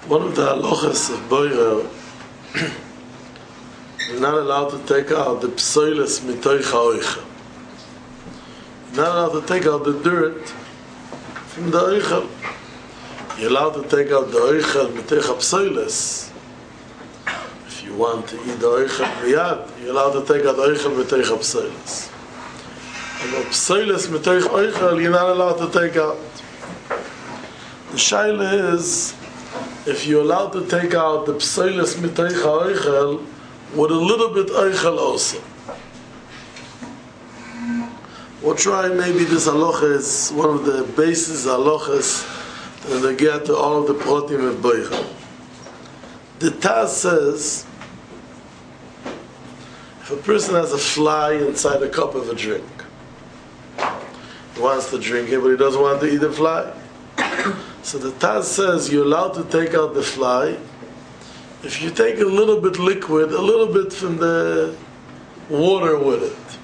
One of the halachas of boirer, you're not allowed to take out the psoiles mitoich ha'oichel. You're not allowed to take out the dirt from the oichel. You're allowed to take out the oichel mitoich ha'psoiles. If you want to eat the oichel miyad, you're allowed to take out the oichel mitoich ha'psoiles. And the psoiles mitoich oichel, you're not allowed to take out. The shaila is, if you're allowed to take out the psoiles mitoich ha'oichel with a little bit oichel also. We'll try, maybe this halacha is one of the basis halachas that they get to all of the protim of boicher. The Taz says, if a person has a fly inside a cup of a drink, he wants to drink it, but he doesn't want to eat the fly. So the Taz says you're allowed to take out the fly if you take a little bit liquid, a little bit from the water with it.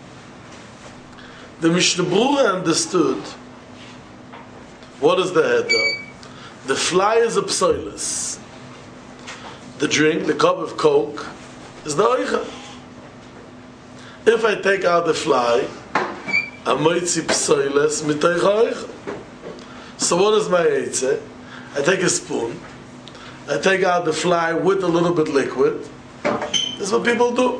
The Mishnah Berurah understood, what is the heter? The fly is a psoilis. The drink, the cup of Coke, is the oichel. If I take out the fly, I'm moitzi psoilis mitoich ha'oichel. So what is my eitzeh? I take a spoon, I take out the fly with a little bit liquid. This is what people do.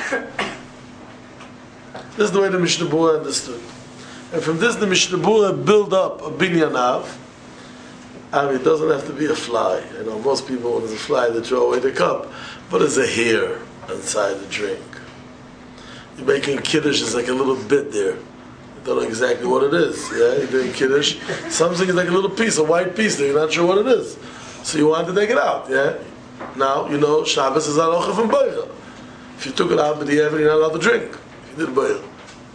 This is the way the Mishnah Berurah understood. And from this the Mishnah Berurah build up a binyanav. I mean, it doesn't have to be a fly. You know, most people, when there's a fly, they throw away the cup. But there's a hair inside the drink. You're making kiddush, it's like a little bit there. Don't know exactly what it is. Yeah, you're doing kiddush. Something is like a little piece, a white piece there. You're not sure what it is, so you want to take it out. Yeah. Now you know Shabbos is halacha from boirer. If you took it out, but you're not allowed to drink. If you did boirer.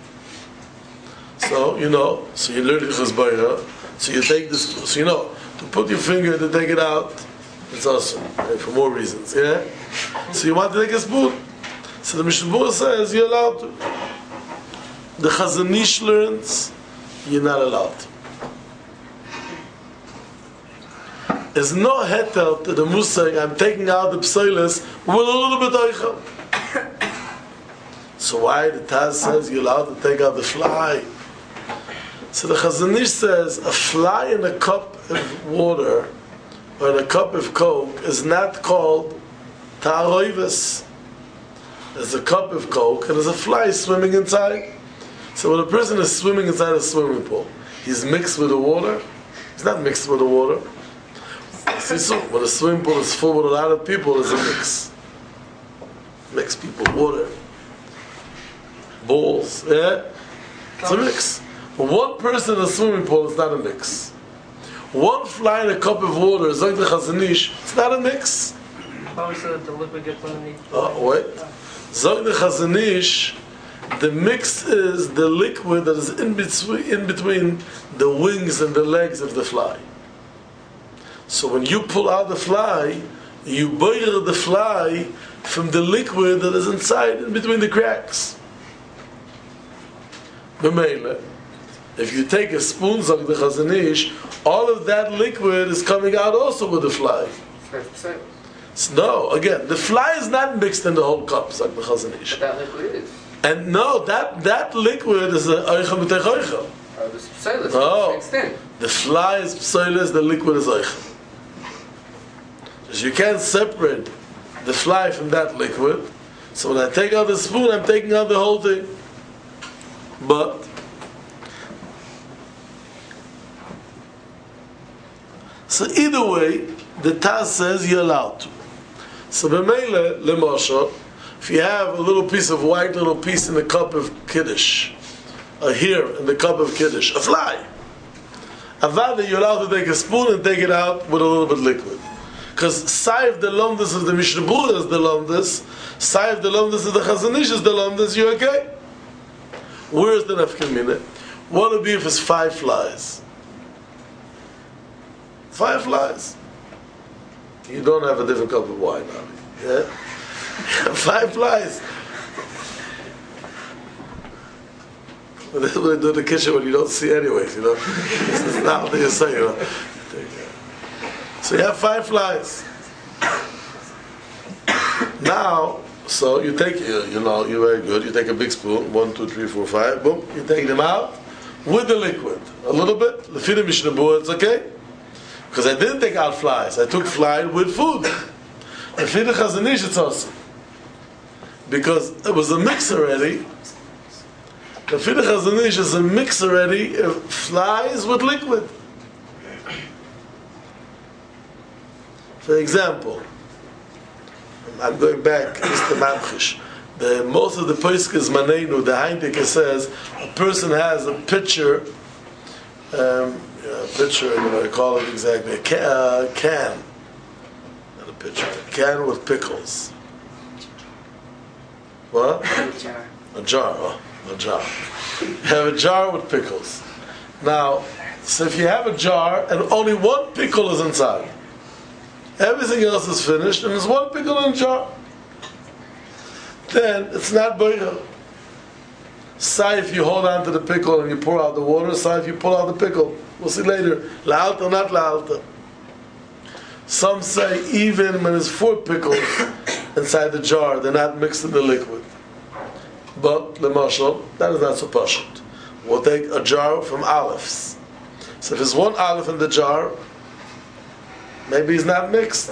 So you know. So you learn this boirer. So you take this. So you know to put your finger to take it out. It's awesome for more reasons. Yeah. So you want to take a spoon. So the Mishnah Berurah says you're allowed to. The Chazon Ish learns, you're not allowed. There's no heter to the musay, I'm taking out the psoilis with a little bit oichel. So why the Taz says you're allowed to take out the fly? So the Chazon Ish says a fly in a cup of water or in a cup of Coke is not called ta'aroives. There's a cup of Coke and there's a fly swimming inside. So when a person is swimming inside a swimming pool, he's mixed with the water. He's not mixed with the water. See, so when a swimming pool is full with a lot of people, there's a mix. Mixed people, water, balls, yeah? It's a mix. But one person in a swimming pool is not a mix. One fly in a cup of water, Zog the Chazon Ish, it's not a mix. How is it the liquid gets underneath? Oh, wait. Zog the Chazon Ish, the mix is the liquid that is in between the wings and the legs of the fly. So when you pull out the fly, you boil the fly from the liquid that is inside, in between the cracks. B'meila, if you take a spoon, Zog the Chazon Ish, all of that liquid is coming out also with the fly. So no, again, the fly is not mixed in the whole cup, Zog the Chazon Ish. But that liquid is. And no, that liquid is a oichel mitoich oichel. Oh, this psoilis. No, Mixed in. the fly is psoilis, the liquid is oichel. So you can't separate the fly from that liquid. So when I take out the spoon, I'm taking out the whole thing. But so either way, the Taz says you're allowed to. So b'meila lemosha. If you have a little piece of white little piece in the cup of kiddush, a hair in the cup of kiddush, a fly, avada, you're allowed to take a spoon and take it out with a little bit liquid. Because saif the lomdus of the Mishnah Berurah is the lomdus, saif the lomdus of the Chazon Ish is the lomdus, you're okay. Where's the nafkamina? What would be if it's 5 flies? 5 flies. You don't have a different cup of wine, yeah? 5 flies. But this is what they do in the kitchen when you don't see anyways, you know. This is not what they say, you know. So you have 5 flies. Now, so you take, you know, you're very good. You take a big spoon, 1, 2, 3, 4, 5, boom. You take them out with the liquid. A little bit. Lefina Mishnah Berurah, it's okay. Because I didn't take out flies. I took fly with food. Lefina Chazon Ish, it's awesome. Because it was a mix already. Lefina Chazon Ish is a mix already of flies with liquid. For example, I'm going back, Mr. Mamchish. Most of the Poskas Maneinu, the Heineke says, a person has a pitcher, I don't know what I call it exactly, a can, not a pitcher, a can with pickles. What? A jar, a jar. You have a jar with pickles. Now, so if you have a jar and only one pickle is inside, everything else is finished, and there's one pickle in the jar, then it's not boira. Say if you hold on to the pickle and you pour out the water, say if you pull out the pickle. We'll see later. La'alta, not la'alta. Some say even when there's 4 pickles inside the jar, they're not mixed in the liquid. But, l'mashal, that is not so pashut. We'll take a jar from olives. So if there's 1 olive in the jar, maybe it's not mixed.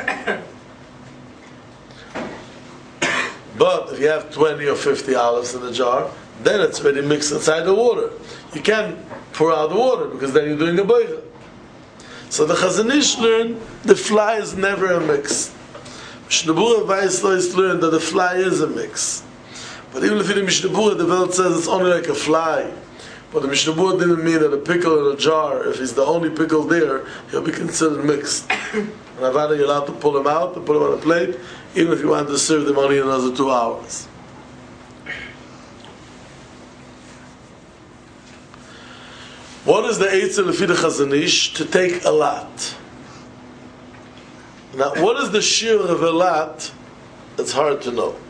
But if you have 20 or 50 olives in the jar, then it's already mixed inside the water. You can't pour out the water because then you're doing a boira. So the Chazon Ish learned the fly is never a mix. Mishnah Berurah Weislois learned that the fly is a mix. But even if in the Mishnah Berurah the Welt says it's only like a fly, but the Mishnah Berurah didn't mean that a pickle in a jar, if he's the only pickle there, he'll be considered mixed. And Avada, you're allowed to pull him out, to put him on a plate, even if you want to serve them only another 2 hours. What is the Eitzah Lefida Chazon Ish? To take a lot. Now, what is the shear of a lot? It's hard to know.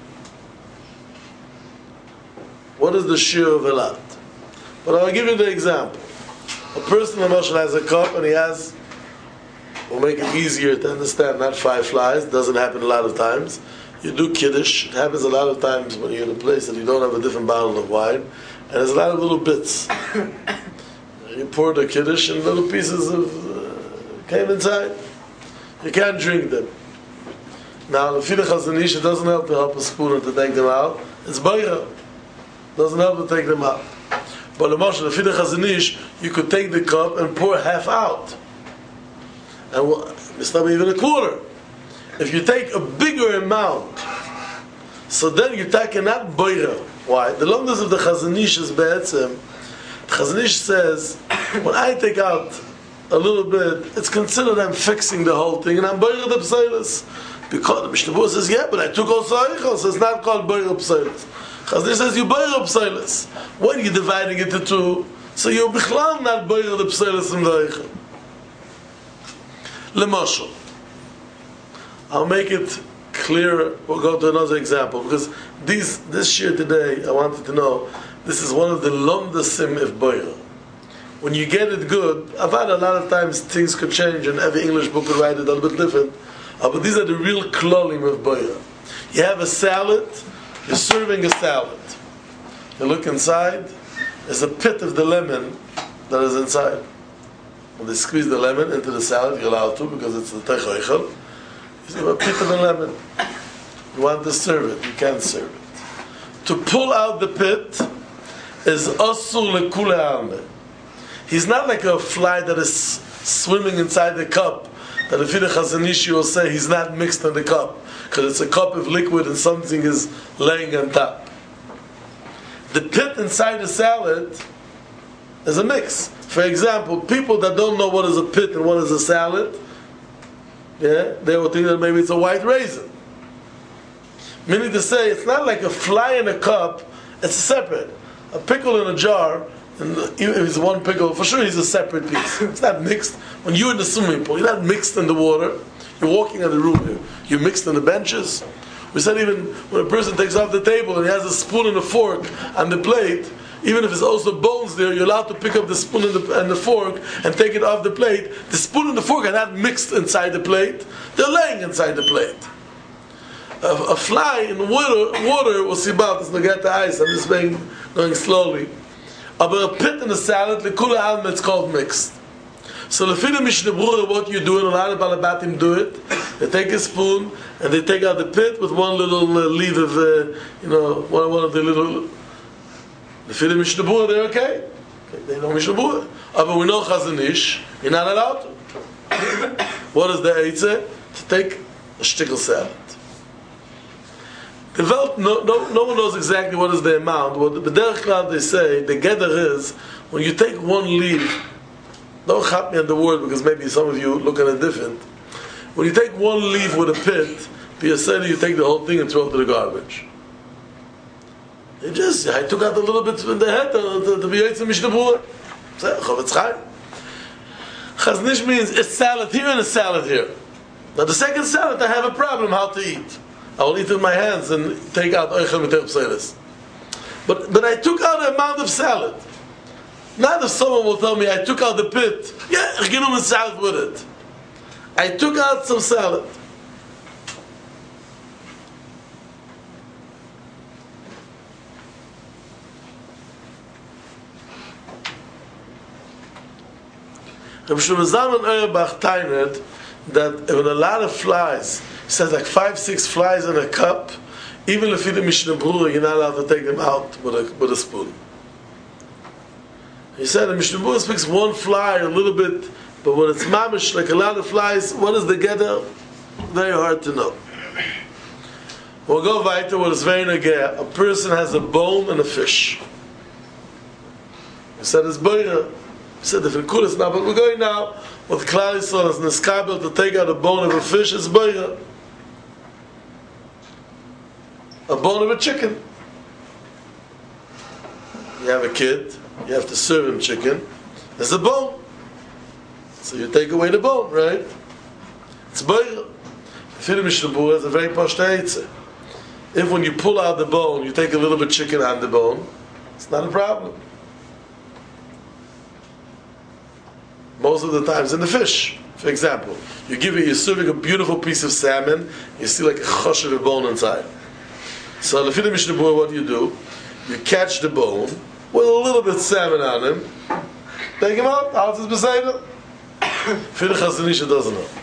What is the shear of a lot? But I'll give you the example. A person has a cup and he has, we'll make it easier to understand, not 5 flies, doesn't happen a lot of times. You do Kiddush, it happens a lot of times when you're in a place that you don't have a different bottle of wine, and there's a lot of little bits. You pour the Kiddush and little pieces of came inside. You can't drink them. Now, the Lefida Chazon Ish, it doesn't help to help a spoon to take them out. It's Boira. Doesn't help to take them out. But the Lefida Chazon Ish, you could take the cup and pour half out. And it's not even a quarter. If you take a bigger amount, so then you're taking not Boira. Why? The longest of the Chazon Ish is Be'etzem. Chazon Ish says, when I take out a little bit, it's considered I'm fixing the whole thing, and I'm boirer the pseilis. Because the Mishnah Berurah says, yeah, but I took also eichel, so it's not called boirer pseilis. Chazon Ish says, you boirer pseilis. When you're dividing it into 2, so you're bichlal not boirer the pseilis and the eichel. L'mashal. I'll make it clearer. We'll go to another example, because this year today, I wanted to know, this is one of the lomdasim of boirer. When you get it good, I've had a lot of times things could change and every English book could write it a little bit different. But these are the real klolim of boira. You have a salad, you're serving a salad. You look inside, there's a pit of the lemon that is inside. When they squeeze the lemon into the salad, you're allowed to because it's the techoichel. You see a pit of the lemon. You want to serve it, you can't serve it. To pull out the pit is asur lekule alme. He's not like a fly that is swimming inside the cup, that the Lefida Chazon Ish will say he's not mixed in the cup, because it's a cup of liquid and something is laying on top. The pit inside the salad is a mix. For example, people that don't know what is a pit and what is a salad, they will think that maybe it's a white raisin. Meaning to say, it's not like a fly in a cup, it's separate. A pickle in a jar, and even if it's one pickle, for sure he's a separate piece. It's not mixed. When you're in the swimming pool, you're not mixed in the water. You're walking in the room, you're mixed in the benches. We said even when a person takes off the table and he has a spoon and a fork on the plate, even if there's also bones there, you're allowed to pick up the spoon and the fork and take it off the plate. The spoon and the fork are not mixed inside the plate, they're laying inside the plate. A fly in water will see about this, look at the ice, I'm just going slowly. But a pit in a salad, the kula alma, it's called mixed. So the Fida Mishnah Brura, what you do, and a lot of Balabatim do it, they take a spoon and they take out the pit with one little leaf of, one of the little. The Fida Mishnah Brura, they're okay. They know Mishnah Brura. But we know Chazon Ish, you're not allowed to. What is the Eitzah? To take a shtickle salad. The Welt, no one knows exactly what is the amount. What the Derech Klal they say, the gather is, when you take one leaf, don't chat me on the word because maybe some of you look at it different. When you take one leaf with a pit, you take the whole thing and throw it to the garbage. I took out a little bit from the head to be Yitzim Mishnah Brura. Chavetz Chaim. Chazon Ish means a salad here and a salad here. Now the second salad I have a problem how to eat. I will eat with my hands and take out Oichel Mitech Pseilis. But I took out an amount of salad. Not if someone will tell me I took out the pit. Yeah, I give him a salad with it. I took out some salad. Rabbi Shlomo Zalman Auerbach tained that when a lot of flies, he says like 5-6 flies in a cup, even if you do Mishnah Brura, you're not allowed to take them out with a spoon. He said the Mishnah Brura speaks one fly a little bit, but when it's mamish, like a lot of flies, what is the gather? Very hard to know. We'll go weiter what is very negeh. A person has a bone and a fish. He said it's boira. He said if it cool is now, but we're going now with Klal Yisrael as neskabel to take out a bone of a fish is boira. A bone of a chicken. You have a kid, you have to serve him chicken. There's a bone. So you take away the bone, right? It's boira. The Fida Mishnah Brura is a very pashta eitzah. If when you pull out the bone, you take a little bit of chicken on the bone, it's not a problem. Most of the times in the fish, for example, you're serving a beautiful piece of salmon, you see like a chosh of a bone inside. So the Fida Mishnah Brura, what do? You catch the bone with a little bit of salmon on him, take him out, how is this beside him? Fida Chazon Ish doesn't know.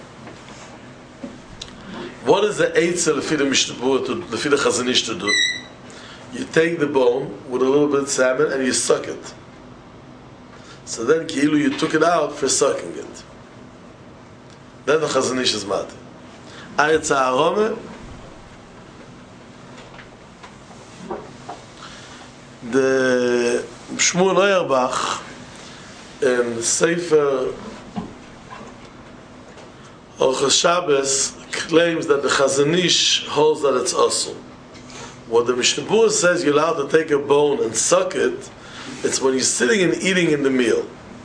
What is the eitzah the Fida Mishnah Brura to the Fida Chazon Ish to do? You take the bone with a little bit of salmon and you suck it. So then Ki'ilu you took it out for sucking it. Then the Chazon Ish is mad. Ayetz Ha'arome, the Shmuel Auerbach in Sefer Orchos Shabbos claims that the Chazon Ish holds that it's asur. What the Mishnah Brura says you're allowed to take a bone and suck it, it's when you're sitting and eating in the meal.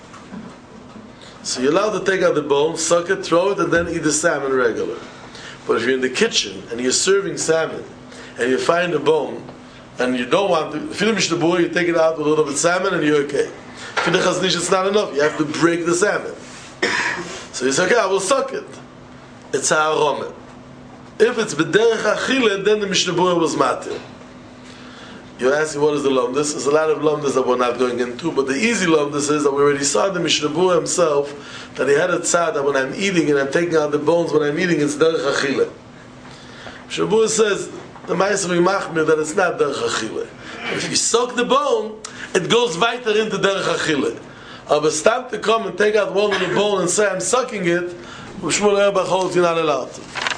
So you're allowed to take out the bone, suck it, throw it, and then eat the salmon regular. But if you're in the kitchen and you're serving salmon and you find a bone and you don't want to, if you finish the boy, you take it out with a little bit of salmon and you're okay. For the Chazon Ish, it's not enough. You have to break the salmon. So you say, okay, I will suck it. It's ha'arome. If it's b'derech achile, then the Mishnah Brura was matir. You're asking what is the lomdus? There's a lot of lomdus that we're not going into, but the easy lomdus is that we already saw the Mishnah Brura himself that he had a tzad that when I'm eating and I'm taking out the bones when I'm eating, it's derech achile. Mishnah Brura says the Ma'aser Machmir that it's not derech achile. If you suck the bone, it goes weiter into derech achile. But stop to come and take out one little bone and say I'm sucking it, Shmuel Auerbach holds you're not allowed to.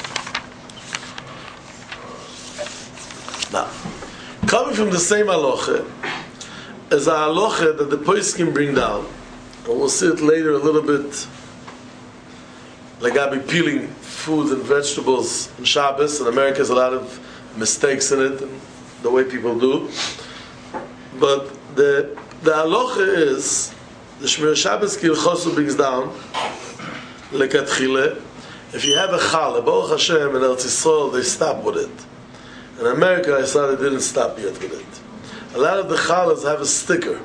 Now, coming from the same halacha as a halacha that the poskim bring down, and we'll see it later a little bit, like I'll be peeling food and vegetables on Shabbos. In America, there's a lot of mistakes in it, and the way people do. But the halacha is the Shmir Shabbos Kilchosu brings down lekatchile. If you have a challah, Baruch Hashem in Eretz Yisrael, they stop with it. In America, I saw they didn't stop yet with it. A lot of the challahs have a sticker.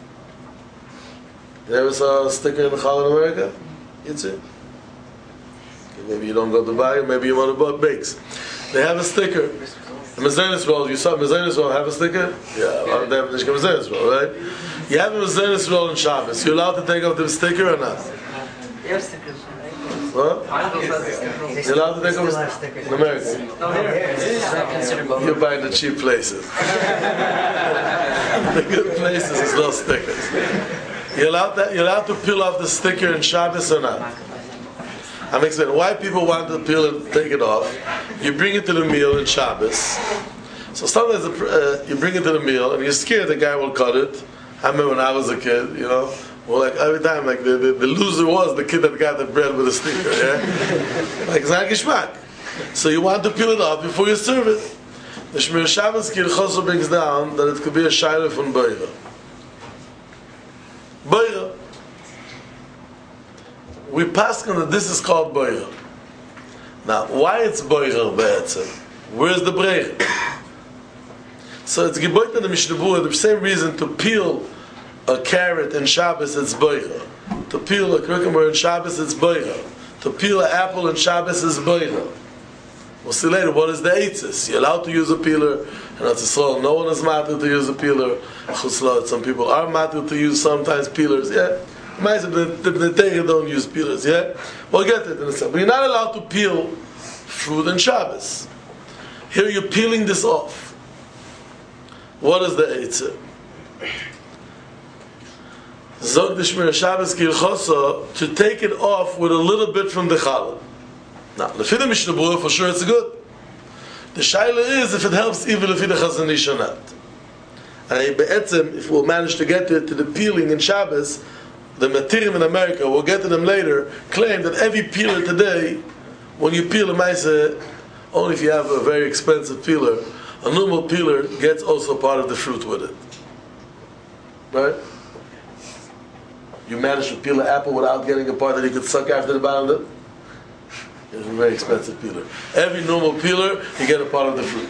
You ever saw a sticker in the challah in America? You'd see. Maybe you don't go to buy it, maybe you want to buy bakes. They have a sticker. The Mezainis roll, you saw Mezainis roll have a sticker? Yeah, they have a Mezainis roll, right? You have a Mezainis roll in Shabbos. You allowed to take off the sticker or not? What? You're allowed to take off the sticker? In America? You're buying the cheap places. The good places is no stickers. You're allowed to peel off the sticker in Shabbos or not? I'm explaining why people want to peel it, take it off. You bring it to the meal in Shabbos. So sometimes you bring it to the meal and you're scared the guy will cut it. I remember when I was a kid, well, like every time, like the loser was the kid that got the bread with a sticker. Yeah, like it's not geschmack. So you want to peel it off before you serve it. The Shmir Shabbos Kirchoso brings down that it could be a shayla from Beira. Beira. We pass on that this is called Beira. Now, why it's Beira be'etzem? Where's the Breira? So it's geboit in the Mishnah Berurah, the same reason to peel a carrot in Shabbos, it's Beira. To peel a cucumber in Shabbos, it's Beira. To peel an apple in Shabbos is Beira. We'll see later, what is the eitzis? You're allowed to use a peeler, and that's a soul. No one is matter to use a peeler. Some people are matter to use sometimes peelers, yeah? The Torah don't use peelers, yeah? We'll get it in a second. But you're not allowed to peel fruit in Shabbos. Here you're peeling this off. What is the eitzah? Zog the Shmir Shabbos Kirchoso, to take it off with a little bit from the challah. Now, lefi the Mishnah Berurah, for sure it's good. The shaila is if it helps even lefi the Chazon Ish or not. And if we'll manage to get to the peeling in Shabbos, the Matirim in America, we'll get to them later, claim that every peeler today, when you peel a maisa, only if you have a very expensive peeler, a normal peeler gets also part of the fruit with it. Right? You manage to peel an apple without getting a part that you could suck after the bottom of it? It's a very expensive peeler. Every normal peeler, you get a part of the fruit.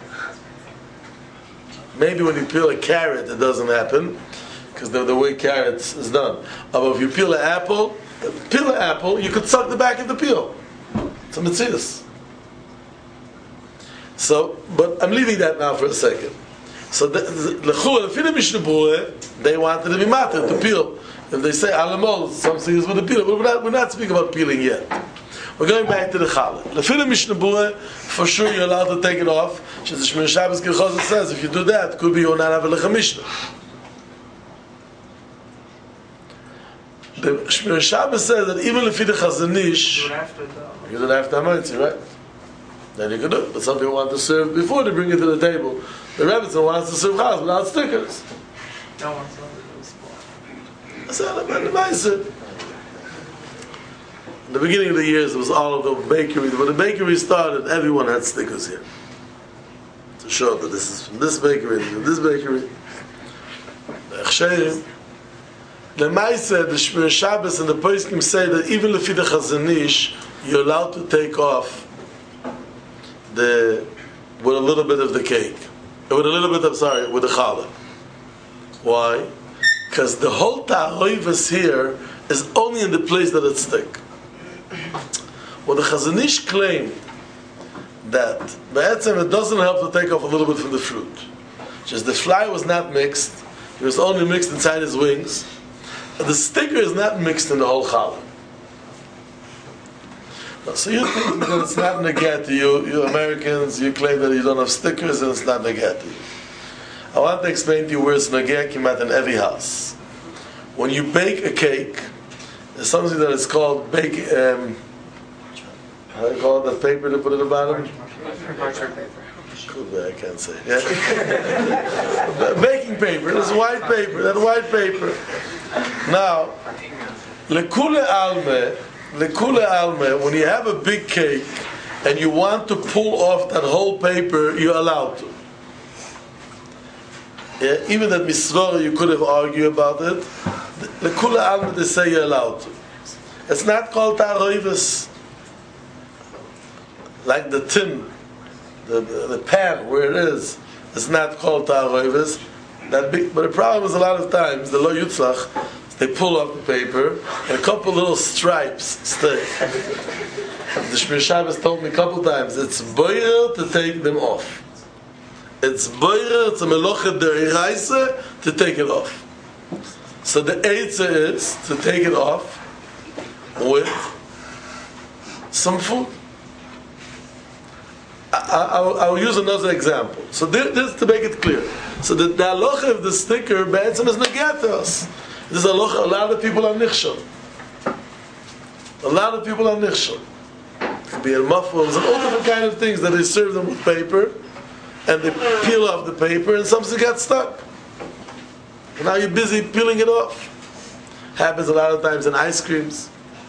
Maybe when you peel a carrot, it doesn't happen, because the way carrots is done. But if you peel an apple, you could suck the back of the peel. It's a mitzvah. So, but I'm leaving that now for a second. So, the Mishnah Berurah, they wanted to be matter, to peel. If they say alamol, something is with a peeler, but we're not speaking about peeling yet. We're going back to the challah. The Mishnah Berurah, for sure you're allowed to take it off. The Shmir Shabbos Kirchoso says, if you do that, it could be you're not having a Mishnah. The Shmir Shabbos says that even if the Chazon Ish, you don't have to have right? Then you can do it. But some people want to serve before they bring it to the table. The Rebbetzin wants to serve chaz without stickers. No one's on the That's all about the Meiser. In the beginning of the years, it was all of the bakeries. When the bakery started, everyone had stickers here to show that this is from this bakery, from this bakery. The Meiser, the Shmir Shabbos, and the Poskim say that even lefi the Chazon Ish, you're allowed to take off with a little bit of the cake, with the challah. Why? Because the whole ta'arivus here is only in the place that it's thick. Well, the Chazon Ish claimed that it doesn't help to take off a little bit from the fruit. Just the fly was not mixed; it was only mixed inside his wings. The sticker is not mixed in the whole challah. So you think that it's not negati. You Americans, you claim that you don't have stickers and it's not negati. I want to explain to you where it's negati kimat in every house. When you bake a cake, there's something that is called how do you call it, that paper to put at the bottom? Parchment paper. Could be, I can't say. Yeah? Baking paper, there's white paper, that white paper. Now, lekule alme, when you have a big cake and you want to pull off that whole paper, you're allowed to. Yeah, even that misvara, you could have argued about it. The kula alma, they say you're allowed to. It's not called ta'arivus. Like the tin, the pan where it is, it's not called ta'arivus. That big, but the problem is a lot of times the lo yutzlach, they pull off the paper and a couple little stripes stay. The Shmir Shabbos told me a couple times, it's boyer to take them off. It's boyer, it's a melochet deraisa to take it off. So the eitzah is to take it off with some food. I'll use another example. So this to make it clear. So the halacha of the sticker be'etzem is negat to us. This is a lot of people are nichshel. A lot of people are nichshel. It could be muffles and all different kind of things that they serve them with paper, and they peel off the paper, and something gets stuck. And now you're busy peeling it off. Happens a lot of times in ice creams.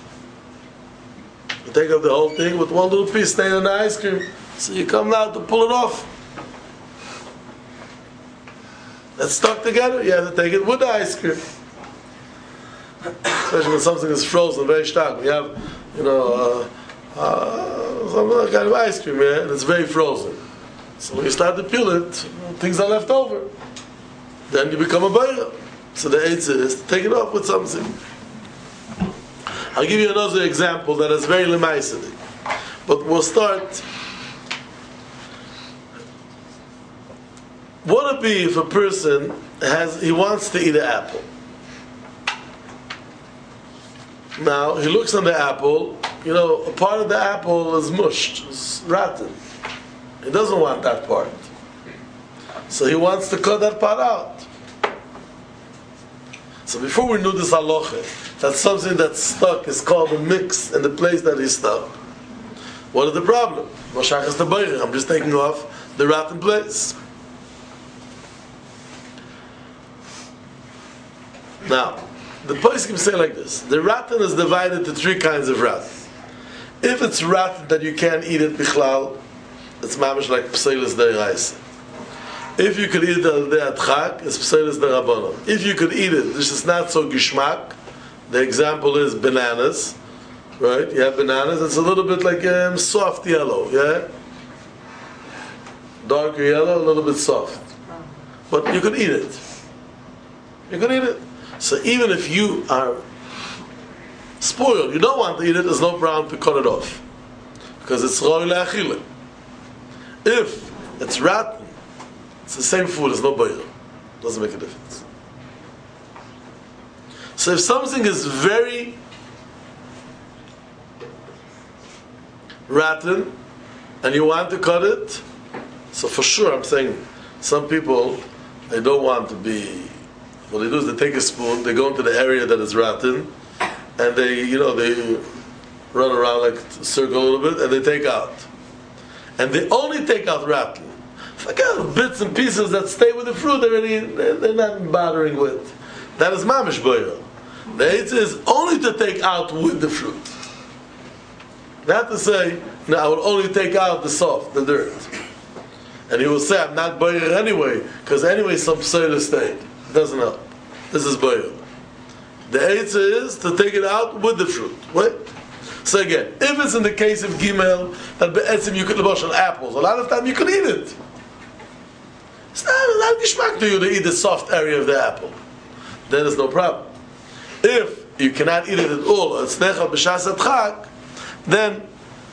You take off the whole thing with one little piece staying in the ice cream. So you come now to pull it off. It's stuck together. You have to take it with the ice cream. Especially when something is frozen, very stark. When you have, some kind of ice cream here, and it's very frozen. So when you start to peel it, things are left over. Then you become a bayra. So the eitzah is to take it off with something. I'll give you another example that is very lemaisidi. But we'll start. What would it be if a person he wants to eat an apple? Now, he looks on the apple, a part of the apple is mushed, it's rotten. He doesn't want that part. So he wants to cut that part out. So before we knew this halacha, that something that's stuck is called a mix in the place that is stuck. What is the problem? Moshachas the bayre, I'm just taking off the rotten place. Now, the poskim say like this: the rotten is divided into three kinds of rotten. If it's rotten that you can't eat it bichlal, it's mamish like pseilis deraisa. If you could eat it al de'atchak, it's pseilis derabanan. If you could eat it, this is not so gishmak. The example is bananas, right? You have bananas. It's a little bit like soft yellow, yeah, darker yellow, a little bit soft, but you could eat it. You could eat it. So even if you are spoiled, you don't want to eat it, there's no problem to cut it off. Because it's roi le'achile. If it's rotten, it's the same food, there's no boil. Doesn't make a difference. So if something is very rotten, and you want to cut it, so for sure I'm saying, some people, they don't want to be. What they do is they take a spoon, they go into the area that is rotten, and they run around like a circle a little bit, and they take out. And they only take out rotten. Forget bits and pieces that stay with the fruit, they're not bothering with. That is mamish boira. The eitzah is only to take out with the fruit. Not to say, no, I will only take out the soft, the dirt. And he will say, I'm not boira anyway, because anyway some pseira stayed. Doesn't help. This is boil. The eitzah is to take it out with the fruit. Wait. So again, if it's in the case of gimel, that be'etzim you could wash on apples, a lot of time you could eat it. It's not gishmak to you to eat the soft area of the apple. Then there's no problem. If you cannot eat it at all, it's nechal b'shas adchak, then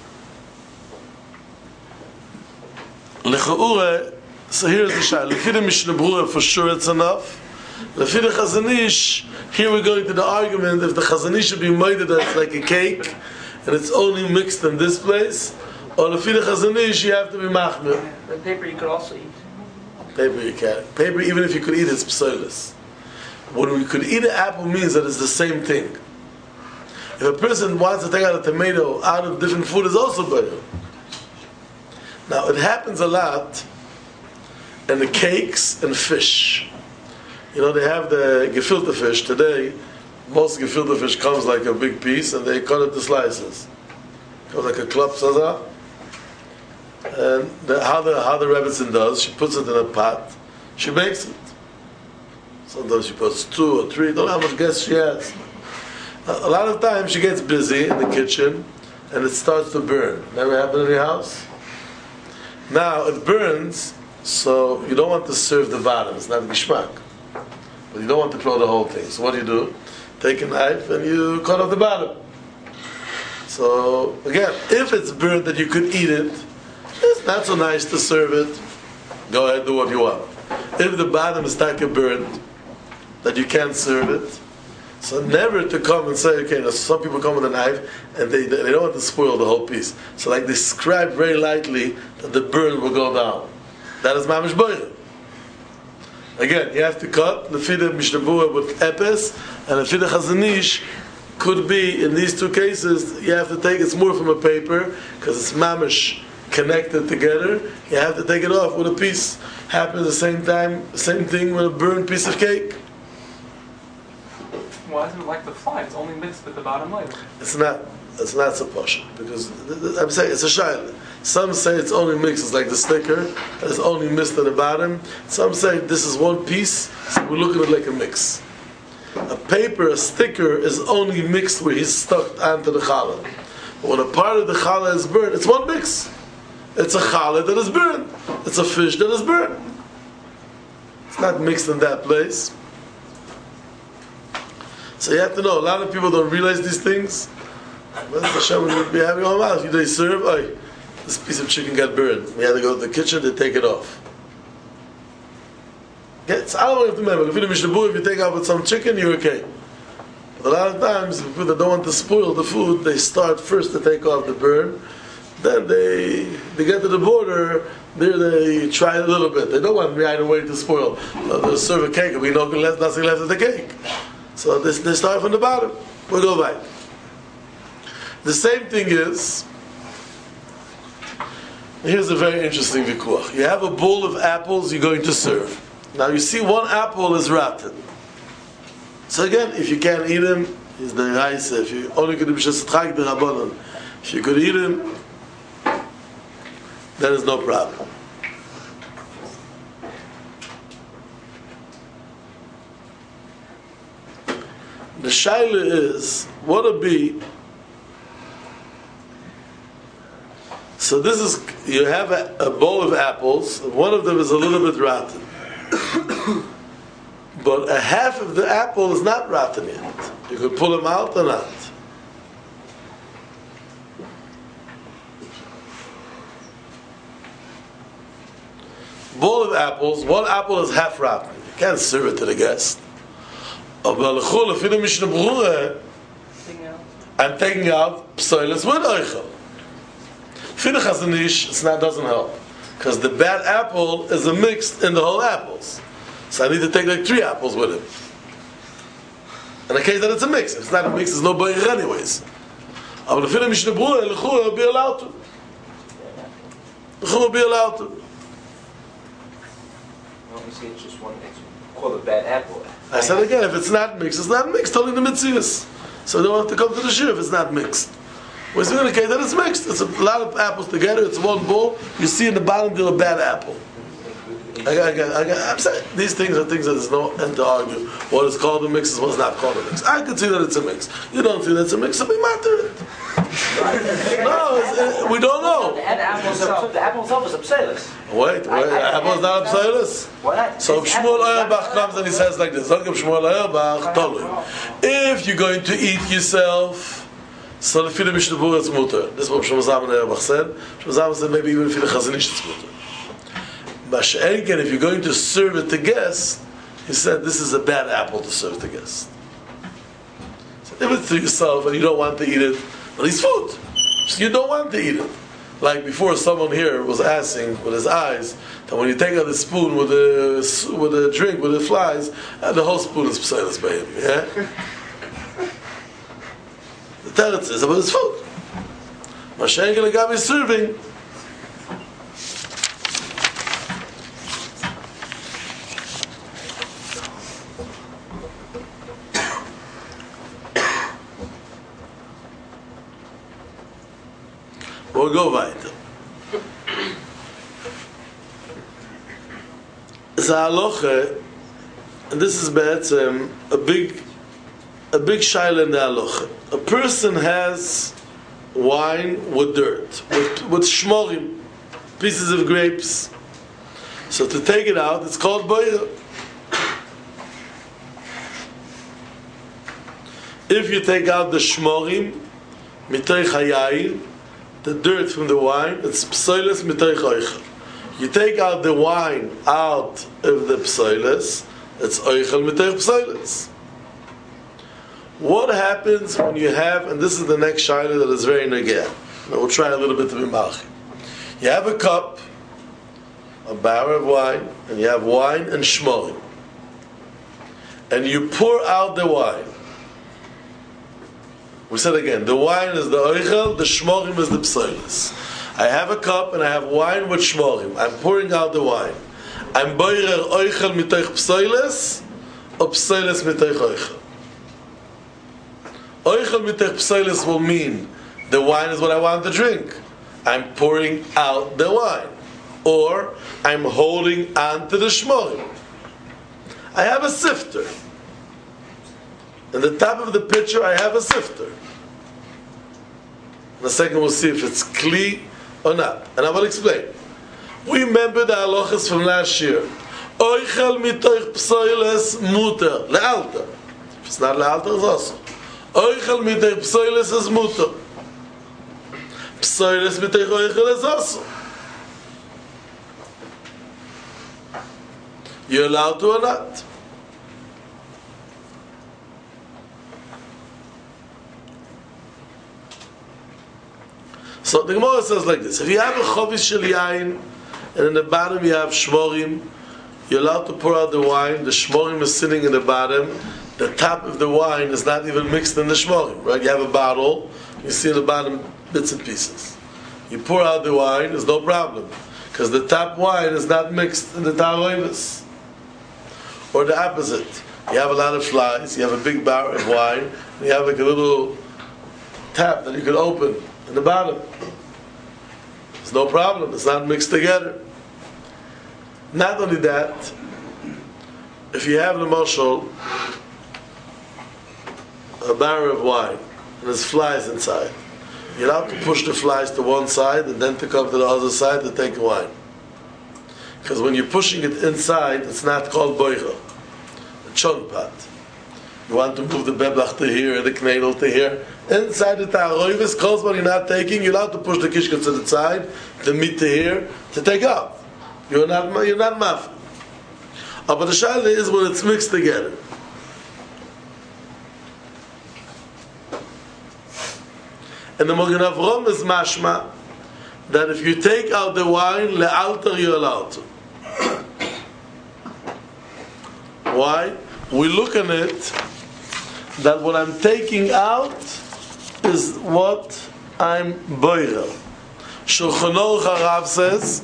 l'cha'ure. So here's the shayla. Lefi the Mishnah Berurah, for sure it's enough. Lefi the Chazon Ish, here we're going to the argument if the Chazon Ish should be made that it's like a cake and it's only mixed in this place, or lefi the Chazon Ish you have to be machmir. The paper you could also eat. Paper you can. Paper, even if you could eat it, it's pseulis. When we could eat an apple means that it's the same thing. If a person wants to take out a tomato out of different food, it's also better. Now it happens a lot in the cakes and fish. They have the gefilte fish. Today, most gefilte fish comes like a big piece and they cut it to slices. Comes like a klap saza. And how the Rebbetzin does, she puts it in a pot, she bakes it. Sometimes she puts 2 or 3, don't know how much guests she has. A lot of times she gets busy in the kitchen and it starts to burn. Never happened in your house? Now it burns, So you don't want to serve the bottom, it's not gishmak. But you don't want to throw the whole thing. So what do? Take a knife and you cut off the bottom. So again, if it's burnt that you could eat it, it's not so nice to serve it. Go ahead, do what you want. If the bottom is not burnt, that you can't serve it, so never to come and say, okay, now some people come with a knife and they don't want to spoil the whole piece. So like they scribe very lightly that the burn will go down. That is mamish boiler. Again, you have to cut the fide mishnabua with epes, and the fide chazanish could be, in these two cases, you have to take, it's more from a paper, because it's mamish connected together, you have to take it off with a piece. Happens at the same time, same thing with a burned piece of cake. Why isn't it like the fly? It's only mixed with the bottom layer. It's not supposed, because I'm saying it's a shayla. Some say it's only mixed, it's like the sticker, that is only mixed at the bottom. Some say this is one piece, so we look at it like a mix. A paper, a sticker, is only mixed where he's stuck onto the challah. But when a part of the challah is burned, it's one mix. It's a challah that is burned. It's a fish that is burned. It's not mixed in that place. So you have to know, a lot of people don't realize these things. But Hashem would be having all mouth. They serve, this piece of chicken got burned. We had to go to the kitchen to take it off. Okay, so I don't have to remember. If you take off with some chicken, you're okay. But a lot of times, people that don't want to spoil the food, they start first to take off the burn. Then they get to the border, there they try a little bit. They don't want right away to spoil. They'll serve a cake, and we know nothing left of the cake. So they start from the bottom. We'll go back. The same thing is, here's a very interesting vikuach. You have a bowl of apples you're going to serve. Now you see one apple is rotten. So again, if you can't eat them, is the rice. If you only could b'shesachak the rabbanon, if you could eat them, then there's no problem. The shaila is, what would be? So this is, you have a bowl of apples. One of them is a little bit rotten. But a half of the apple is not rotten yet. You could pull them out or not. Bowl of apples, one apple is half rotten. You can't serve it to the guest. I'm taking out psoilis with oichel. Fide chazanish, it doesn't help. Because the bad apple is a mixed in the whole apples. So I need to take like 3 apples with it. In the case that it's a mix. If it's not a mix, there's no boicher anyways. But the fide mishnah brura, l'chura will be allowed to. L'chura will be allowed to. Well, you say it's just one mix. Call it bad apple. I said again, if it's not mixed, it's not mixed. Telling the mitzvahs. So they don't have to come to the shir if it's not mixed. Whereas in the case that it's mixed, it's a lot of apples together, it's one bowl, you see in the bottom there's a bad apple. I'm saying, these things are things that there's no end to argue. What is called a mix is what's not called a mix. I can see that it's a mix. You don't see that it's a mix, so we matter it. No, we don't know. The apple itself is upselus. Wait, apple is not upselus? What? So Shmuel Auerbach comes and he says like this, Shmuel Auerbach, totally. If you're going to eat yourself, so the fide mishnah brura is mutter. This is what Shmuel Zalman Auerbach said. Shmuel Zalman said maybe even fide chazanish it's mutter. But again, if you're going to serve it to guests, he said this is a bad apple to serve to guests. So if it's to yourself and you don't want to eat it, well, it's food. So you don't want to eat it. Like before, someone here was asking with his eyes that when you take out the spoon with a drink with the flies, the whole spoon is pseilus by him. Yeah. The teretz is about his food. Mashiach Lagabi is serving. We'll go weiter. It's a halacha, and this is a big shaila in the halacha. A person has wine with dirt, with shmorim, pieces of grapes. So to take it out, it's called boira. If you take out the shmorim, mitoich hayayin, the dirt from the wine, it's psoiles mitoich oichel. You take out the wine out of the psoiles, it's oichel mitoich psoiles. What happens when you have, and this is the next shaila that is very negeh. Now we'll try a little bit to be malchi. You have a cup, a barrel of wine, and you have wine and shmorim. And you pour out the wine. We said again, the wine is the oichel, the shmorim is the psoilis. I have a cup and I have wine with shmorim. I'm pouring out the wine. I'm boirer oichel mitoich psoilis, or psoilis mitoich oichel. Oichel mitoich psoilis will mean the wine is what I want to drink. I'm pouring out the wine. Or I'm holding on to the shmorim. I have a sifter. In the top of the pitcher, I have a sifter. In a second, we'll see if it's kli or not. And I will explain. We remember the halachas from last year. Oichel mitoich psoiles muter. Le'alter. If it's not le'alter, it's also. Oichel mitoich psoiles is muter. Psoiles mitoich oichel is also. You're allowed to or not? So the Gemara says like this: if you have a chovis shel yain, and in the bottom you have shmorim, you're allowed to pour out the wine. The shmorim is sitting in the bottom. The top of the wine is not even mixed in the shmorim. Right? You have a bottle. You see in the bottom bits and pieces. You pour out the wine. There's no problem because the top wine is not mixed in the taroivus. Or the opposite. You have a lot of flies. You have a big barrel of wine. And you have like a little tap that you could open in the bottom. There's no problem. It's not mixed together. Not only that, if you have the moshel, a barrel of wine, and there's flies inside, you're allowed to push the flies to one side and then to come to the other side to take the wine. Because when you're pushing it inside, it's not called boicha, a chunk pot. You want to move the beblach to here, the knedel to here. Inside the ta'aroivis, calls what you're not taking, you're allowed to push the kishka to the side, the meat to here, to take out. You're not maf. But the shaila is when it's mixed together. And the Magen Avraham is mashma that if you take out the wine, le'alter you're allowed to. Why? We look at it that what I'm taking out is what I'm boirer. Shulchan Aruch Harav says,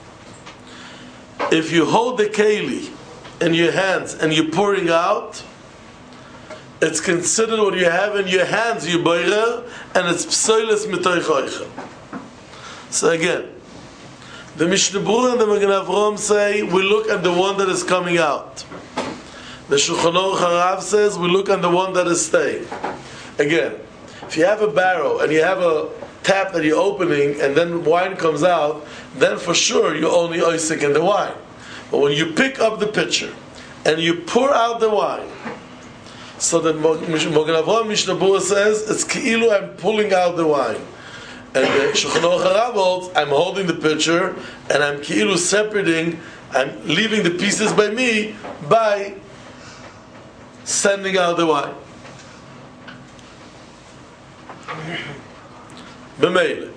if you hold the keli in your hands and you're pouring out, it's considered what you have in your hands, you boirer, and it's psoiles mitoich oichel. So again, the Mishnah Berurah and the Magen Avraham say, we look at the one that is coming out. The Shulchan Aruch Harav says, we look at the one that is staying. Again, if you have a barrel and you have a tap that you're opening and then wine comes out, then for sure you're only oisik in the wine. But when you pick up the pitcher and you pour out the wine, so that Magen Avraham Mishnah Berurah says, it's ki'ilu, I'm pulling out the wine. And the Shulchan Aruch Harav holds, I'm holding the pitcher and I'm ki'ilu separating, I'm leaving the pieces by me by sending out the wine. B'meile.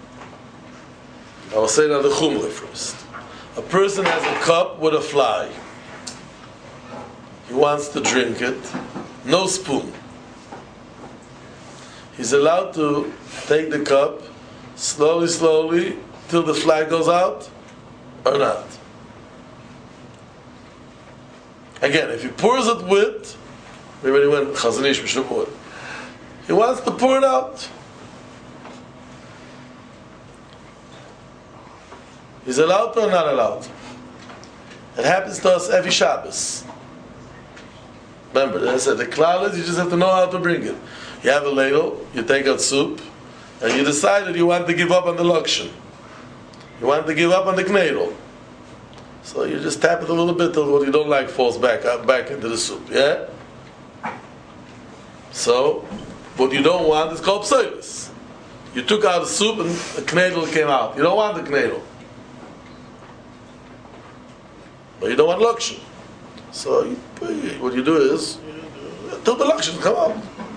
I will say now the chumrah first. A person has a cup with a fly. He wants to drink it. No spoon. He's allowed to take the cup slowly till the fly goes out, or not. Again, if he pours it with, we already went Chazon Ish Mishnah Berurah. He wants to pour it out. He's allowed to or not allowed? It happens to us every Shabbos. Remember, I said the klal is you just have to know how to bring it. You have a ladle, you take out soup, and you decide that you want to give up on the lokshen. You want to give up on the knedel. So you just tap it a little bit till what you don't like falls back into the soup. Yeah. So what you don't want is called psoilus. You took out the soup and a knedel came out. You don't want the knedel. But you don't want lakshan. So what you do is till the lakshan come out.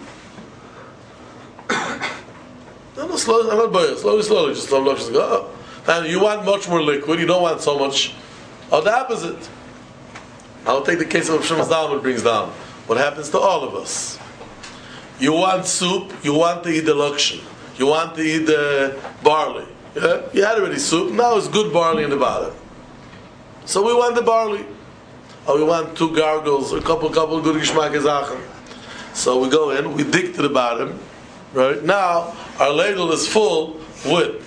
No, slowly, I'm not boiling. Slowly, just let lakshan go up. And you want much more liquid. You don't want so much. Or the opposite. I'll take the case of Shemas Zalman brings down. What happens to all of us? You want soup. You want to eat the lakshan. You want to eat the barley. Yeah? You had already soup. Now it's good barley in the bottom. So we want the barley. Or we want 2 gargles, or a couple good geschmack zachen. So we go in, we dig to the bottom. Right? Now, our ladle is full with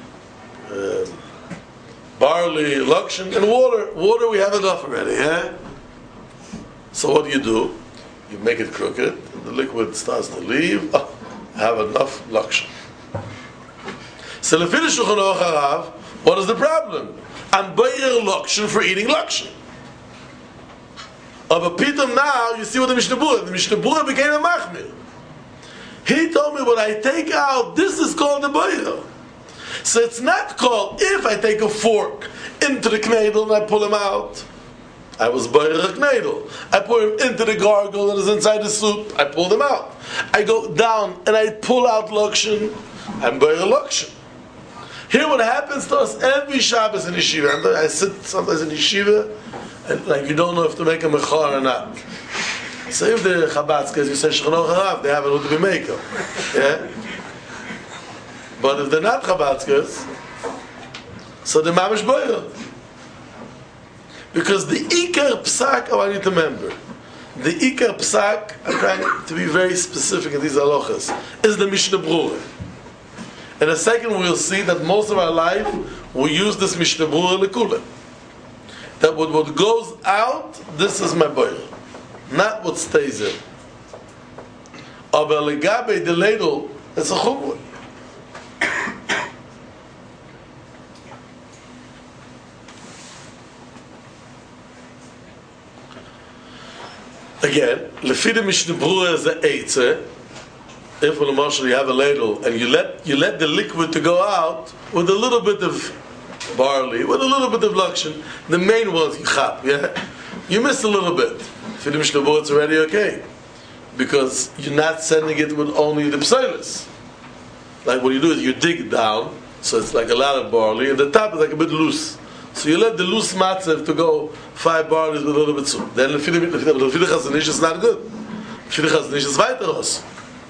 barley, lakshan, and water. Water we have enough already. Yeah? So what do? You make it crooked. The liquid starts to leave. Oh, I have enough lakshan. So the finish of Shulchan Aruch, what is the problem? I'm buying lakshan for eating lakshan. But Pitam now, you see what the Mishnah Berurah became a machmir. He told me when I take out, this is called the bayah. So it's not called if I take a fork into the knedel and I pull him out. I was bayah a knedel. I pour him into the gargle that is inside the soup. I pull him out. I go down and I pull out lakshan. I'm bayah lakshan. Here what happens to us every Shabbos in yeshiva. I sit sometimes in yeshiva and like you don't know if to make a mechar or not. So if the Chabadskas, you say Shulchan Aruch, they have a little bit makeup. Yeah? But if they're not Chabadskas, so they're mamish boyer. Because the Ikar Psak, I want you to remember, the Ikar Psak, I'm trying to be very specific in these halachas, is the Mishnah Berurah. In a second we'll see that most of our life we use this Mishnah Berurah lekula. That what goes out, this is my boyer. Not what stays in. Aber legabe the ladle, it's a chumrah. Again, lefi the Mishnah Berurah is a eitze. If on a marshal you have a ladle and you let the liquid to go out with a little bit of barley, with a little bit of lakshan, the main ones you chap, yeah? You miss a little bit. For the Mishnah Berurah, it's already okay. Because you're not sending it with only the psoilus. Like what you do is you dig down, so it's like a lot of barley, and the top is like a bit loose. So you let the loose matzev to go 5 barleys with a little bit soup. Then the chazanish is not good. The chazanish is weiter aus.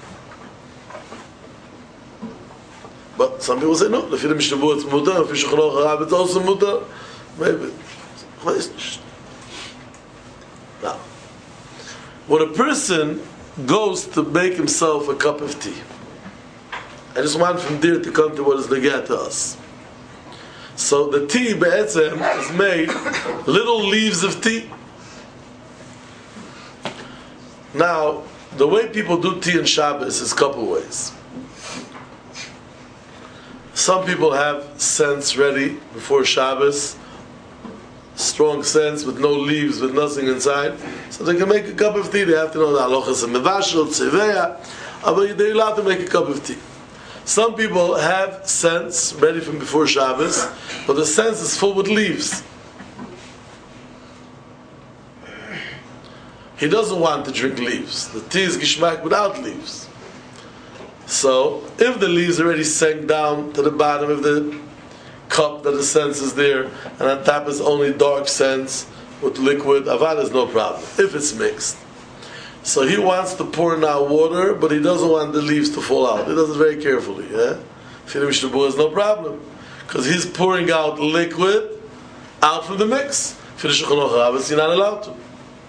But some people say no, the Mishnah Berurah it's mutar, the Shulchan Aruch it's also mutar. Maybe. Now, when a person goes to make himself a cup of tea, I just want from there to come to what is negah to us. So the tea be'etzem is made little leaves of tea. Now, the way people do tea on Shabbos is a couple ways. Some people have scents ready before Shabbos, strong scents with no leaves, with nothing inside, so they can make a cup of tea. They have to know the halachas of mevashel, tzeveya, but they're allowed to make a cup of tea. Some people have scents ready from before Shabbos, but the scent is full with leaves. He doesn't want to drink leaves. The tea is gishmak without leaves. So, if the leaves already sank down to the bottom of the cup that the scent is there, and on top is only dark scents with liquid, avad is no problem, if it's mixed. So he wants to pour now water, but he doesn't want the leaves to fall out. He does it very carefully. Yeah? For the Mishnah Berurah is no problem, because he's pouring out liquid out from the mix. For the Shulchan Aruch, you're not allowed to.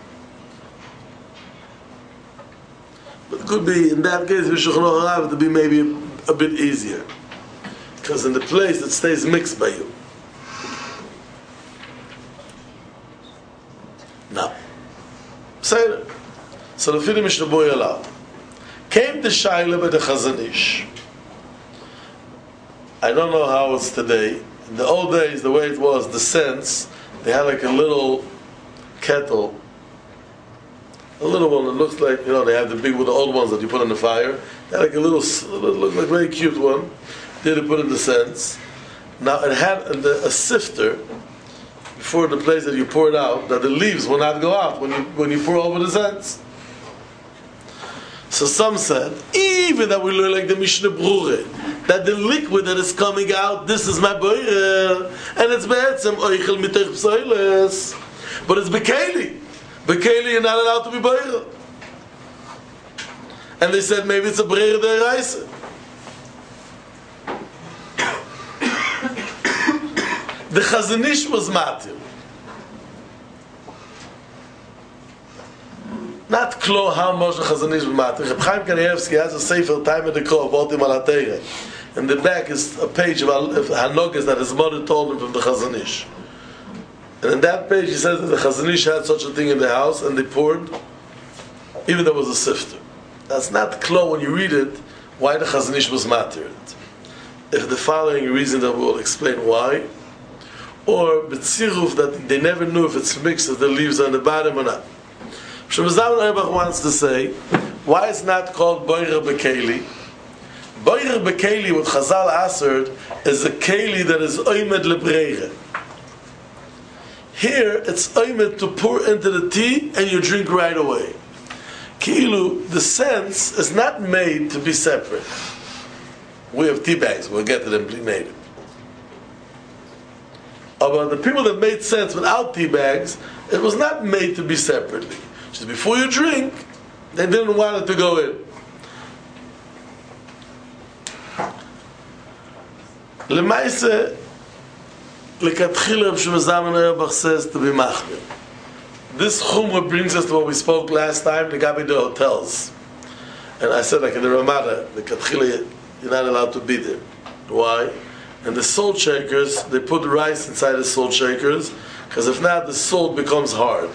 But it could be, in that case, for Shulchan Aruch, it would be maybe a bit easier, because in the place it stays mixed by you. Now, say it. So the Fili Mishnah Berurah allowed. Came the Shaila by the Chazon Ish. I don't know how it's today. In the old days, the way it was, the sense, they had like a little kettle, a little one that looks like, they have the big, with the old ones that you put on the fire. They had like a little, looked like a very cute one. They put in the sense. Now it had a sifter before the place that you pour it out, that the leaves will not go out when you pour over the sense. So some said, even that we learn like the Mishnah Brure, that the liquid that is coming out, this is my boirer, and it's be'etzem oichel mitoch psoiles, but it's bekeli. Bekeli, you're not allowed to be boirer. And they said maybe it's a breirer deraisa. The Chazon Ish was matir. Not klo how much the Chazon Ish was matir. Reb Chaim Kanievsky has a sefer time at the Kro, Voltim al HaTeire. In the back is a page of Hanogas that his mother told him from the Chazon Ish. And in that page he says that the Chazon Ish had such a thing in the house and they poured, even there was a sifter. That's not klo when you read it, why the Chazon Ish was matir. If the following reason that we will explain why, or b'tziruf that they never knew if it's mixed, if the leaves are on the bottom or not. Shlomo Zalman Auerbach wants to say, why it's not called boirer bekeli? Boirer bekeli, what Chazal answered, is a keli that is oimed lebreire. Here, it's oimed to pour into the tea and you drink right away. Ki'ilu, the sense is not made to be separate. We have tea bags, we'll get to them later. But the people that made sense without tea bags, it was not made to be separately. Just before you drink, they didn't want it to go in. Lemaise, lekatchila Shlomo Zalman Auerbach says to be machmir. This chumrah brings us to what we spoke last time, the Gabi the hotels. And I said, like in the Ramada, the katchila, you're not allowed to be there. Why? And the salt shakers, they put rice inside the salt shakers, because if not, the salt becomes hard.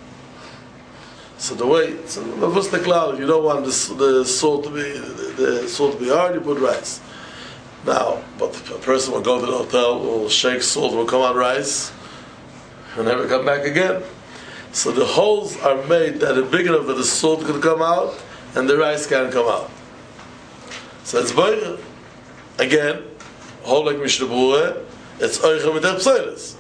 So the way, if you don't want the salt to be hard, you put rice. Now, but if a person will go to the hotel, will shake salt, will come on rice, and never come back again. So the holes are made that are big enough that the salt can come out, and the rice can come out. So it's boirer. Again, whole like Mishnah Brure, it's oichel mitoch psoiles.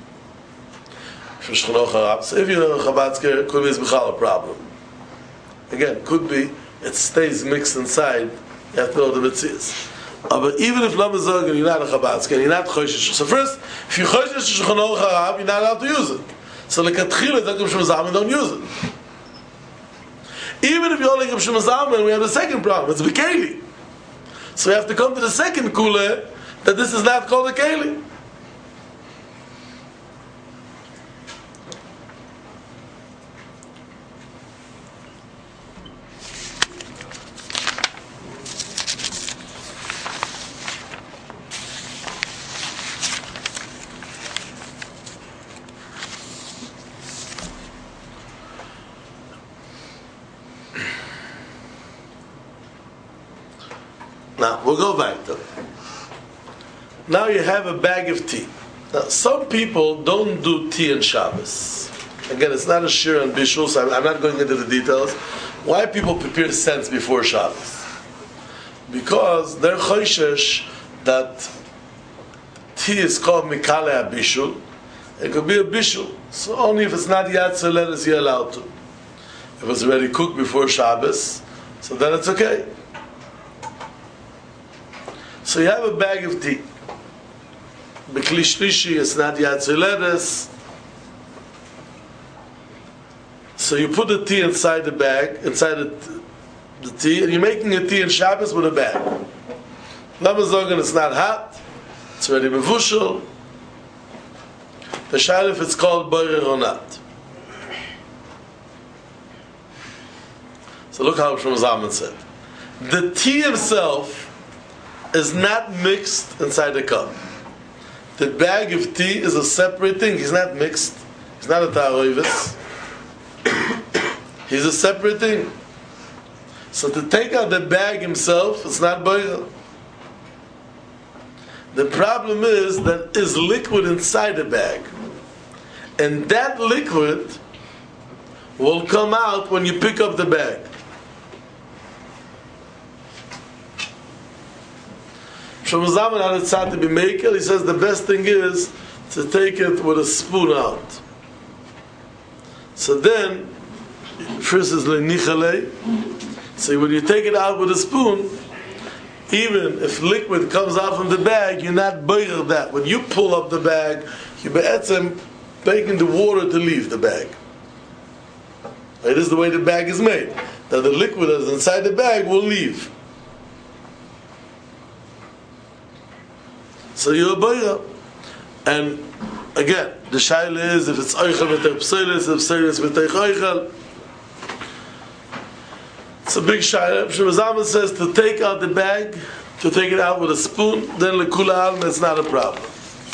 So if you're a Chabadsker, it could be a problem. Again, could be, it stays mixed inside, you have to know the Metzias. But even if Lama Zogan, you're not a Chabadsker, you're not Choshesh. So first, if you Choshesh Shulchan Aruch Harab, you're not allowed to use it. So like a Tchila, Shlomo Zalman, don't use it. Even if you're like Shlomo Zalman, we have the second problem, it's Bekeli. So we have to come to the second Kule, that this is not called a Keli. Now, we'll go back to it. Now you have a bag of tea. Now, some people don't do tea on Shabbos. Again, it's not a shir on Bishul, so I'm not going into the details. Why people prepare scents before Shabbos? Because they're choishesh that tea is called Mikale HaBishul. It could be a Bishul. So only if it's not Yatzer lettuce you're allowed to. If it's already cooked before Shabbos, so then it's okay. So you have a bag of tea. B'kli shlishi, it's not Yatzer lettuce. So you put the tea inside the bag, inside the tea, and you're making a tea in Shabbos with a bag. Lama Zogan, it's not hot, it's already mevushal. The shayla if it's called boirer or not. So look how Shlomo Zalman said. The tea himself is not mixed inside the cup. The bag of tea is a separate thing. He's not mixed. He's not a ta'aroivis. He's a separate thing. So to take out the bag himself, it's not boirer. The problem is that is liquid inside the bag. And that liquid will come out when you pick up the bag. Shlomo Zalman had a tzad to be maker. He says the best thing is to take it with a spoon out. So then, first is le'nichale. So when you take it out with a spoon, even if liquid comes out from the bag, you're not boiler that. When you pull up the bag, you're be'etzem making the water to leave the bag. Right? This is the way the bag is made. That the liquid that's inside the bag will leave. So you're a boiler. And again, the shaila is if it's oichel v'tech p'soilis, if p'soilis v'tech oichel. It's a big shaila. Shlomo Zalman says to take out the bag, to take it out with a spoon, then lekula alma, it's not a problem.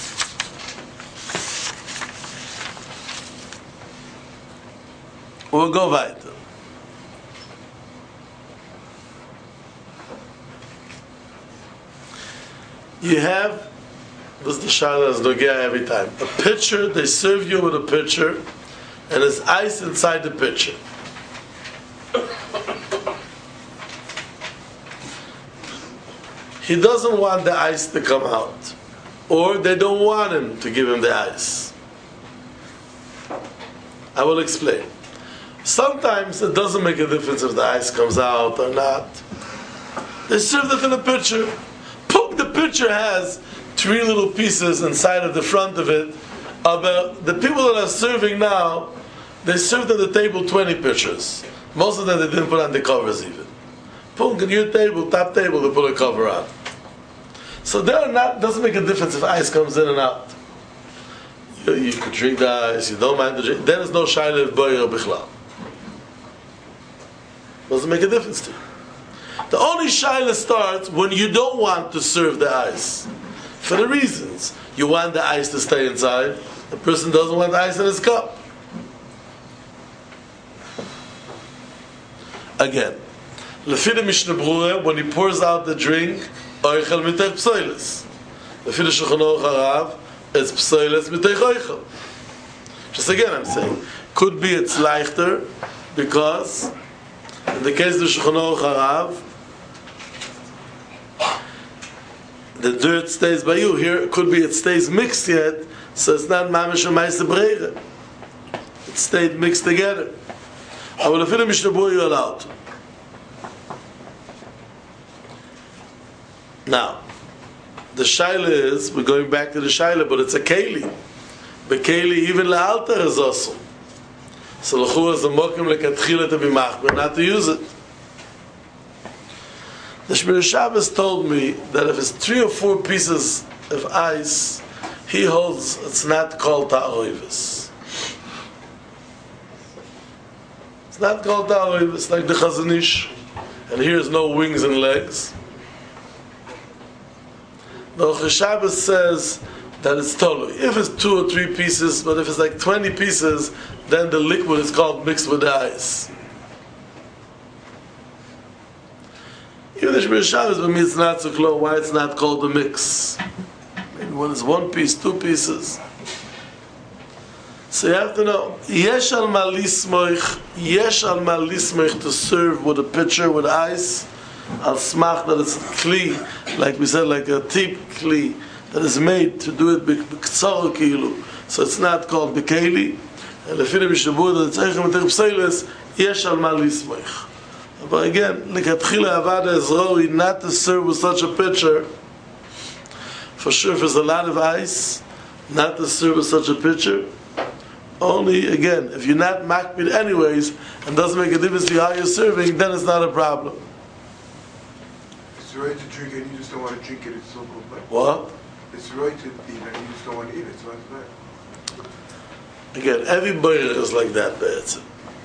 We'll go weiter. You have, this is the shaila as Nogia every time, a pitcher, they serve you with a pitcher, and there's ice inside the pitcher. He doesn't want the ice to come out, or they don't want him to give him the ice. I will explain. Sometimes it doesn't make a difference if the ice comes out or not. They serve it in a pitcher. The pitcher has 3 little pieces inside of the front of it. About the people that are serving now, they served at the table 20 pitchers. Most of them they didn't put on the covers even. Put on your table, top table, they put a cover on. So there not doesn't make a difference if ice comes in and out. You could drink the ice, you don't mind the drink. There is no shaila of boyer bichlal. Doesn't make a difference to you. The only shaila starts when you don't want to serve the ice. For the reasons. You want the ice to stay inside. The person doesn't want the ice in his cup. Again, Lefida Mishnah Brura, when he pours out the drink, Oichel mitech psoilis. Lefida Shulchan Aruch Harav, it's psoilis mitech oichel. Just again I'm saying, could be it's leichter, because in the case of the Shulchan Aruch Harav, the dirt stays by you. Here it could be it stays mixed yet, so it's not mamish or ma'aseh breira. It stayed mixed together. I will have Mishnah Brura you allowed. Now, the shaila is, we're going back to the shaila, but it's a keli. The keli even la'altar is also. So l'chur is a mokim lekatchila to be machmer, not to use it. The Shmir Shabbos told me that if it's 3 or 4 pieces of ice, he holds it's not called ta'oivus. It's not called ta'oivus, like the Chazon Ish. And here's no wings and legs. The Rosh Shabbos says that it's totally. If it's 2 or 3 pieces, but if it's like 20 pieces, then the liquid is called mixed with the ice. Even the Shmir Shabbos, but me it's not so clear why it's not called a mix. Maybe when it's 1 piece, 2 pieces. So you have to know, yesh al ma lismoich to serve with a pitcher with ice, al smach that it's kli, like we said, like a tip kli, that is made to do it b'ktsar kilu. So it's not called b'keli. And lefina mishabur that it's eichem etech p'seiles, yesh al ma lismoich. But again, lekatchila avada is roi not to serve with such a pitcher. For sure, if there's a lot of ice, not to serve with such a pitcher. Only, again, if you're not makbid anyways, and doesn't make a difference to how you're serving, then it's not a problem. It's right to drink it, you just don't want to drink it, it's so good. What? It's right to eat it, you just don't want to eat it, so it's bad. Again, every boirer is like that, be'etzem.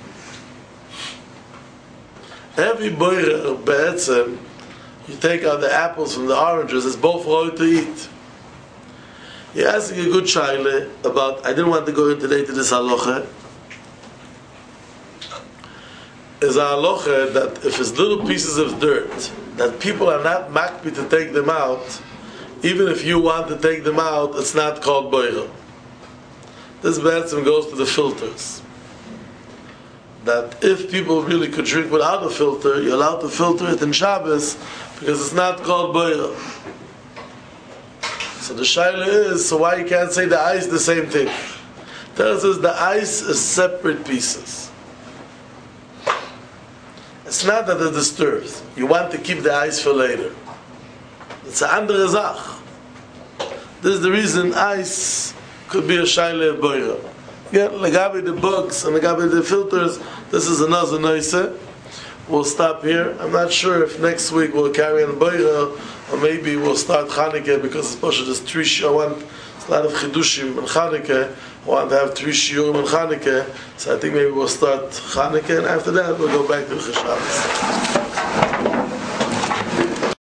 Every boirer, be'etzem, you take out the apples from the oranges, it's both right to eat. You're asking a good shaila about, I didn't want to go in today to this halacha. Is a halacha that if it's little pieces of dirt, that people are not makbi to take them out, even if you want to take them out, it's not called boira. This bathroom goes to the filters. That if people really could drink without a filter, you're allowed to filter it in Shabbos because it's not called boira. So the shaila is, so why you can't say the ice the same thing? Tells us the ice is separate pieces. It's not that it disturbs. You want to keep the ice for later. It's an andere Zach. This is the reason ice could be a shaila of boira. Yeah, legabe the books and legabe the filters, this is another noise. We'll stop here. I'm not sure if next week we'll carry on boira, or maybe we'll start Chanukah because it's Pasha just 3 shiurim. I want a lot of chidushim in Chanukah. I want to have 3 shiurim in Chanukah. So I think maybe we'll start Chanukah, and after that we'll go back to the Shabbos.